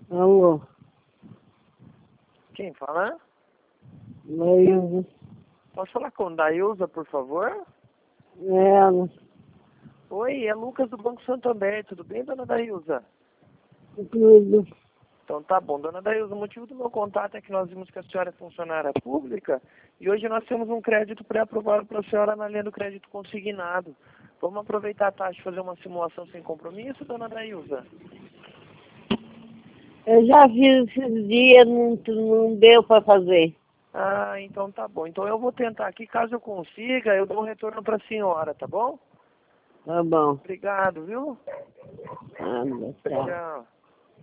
Alô, Quem fala? Laísa, Posso falar com Dailza, por favor? ela, Oi, é Lucas do Banco Santander. Tudo bem, dona Dailza? tudo. Então tá bom. Dona Dailza, o motivo do meu contato é que nós vimos que a senhora é funcionária pública e hoje nós temos um crédito pré-aprovado para a senhora na linha do crédito consignado. Vamos aproveitar a taxa e fazer uma simulação sem compromisso, dona Dailza? Eu já fiz esses dias, não deu para fazer. Ah, então tá bom. Então eu vou tentar aqui. Caso eu consiga, eu dou um retorno para a senhora, tá bom? Tá bom. Obrigado, viu? Nada, tchau. Tchau.